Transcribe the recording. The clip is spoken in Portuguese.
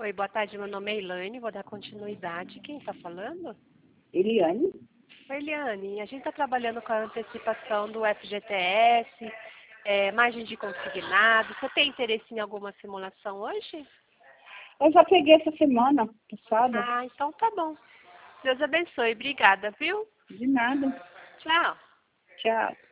Oi, boa tarde, meu nome é Elaine, vou dar continuidade. Quem está falando? Eliane? Oi, Eliane, a gente está trabalhando com a antecipação do FGTS, margem de consignado. Você tem interesse em alguma simulação hoje? Eu já peguei essa semana passada. Ah, então tá bom. Deus abençoe, obrigada, viu? De nada. Tchau. Tchau.